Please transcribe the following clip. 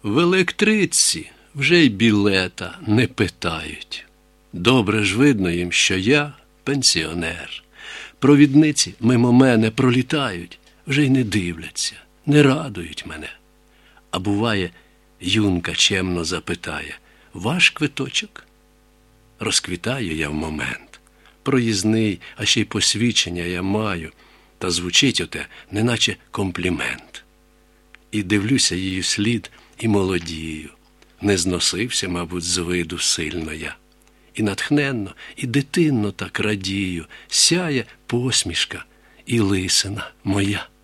В електричці вже й білета не питають. Добре ж видно їм, що я пенсіонер. Провідниці мимо мене пролітають, вже й не дивляться, не радують мене. А буває, юнка чемно запитає: «Ваш квиточок?» Розквітаю я в момент. Проїзний, а ще й посвідчення я маю. Та звучить оте, неначе комплімент. І дивлюся її вслід і молодію. Не зносився, мабуть, з виду сильно я. І натхненно, і дитинно так радію. Сяє посмішка і лисина моя.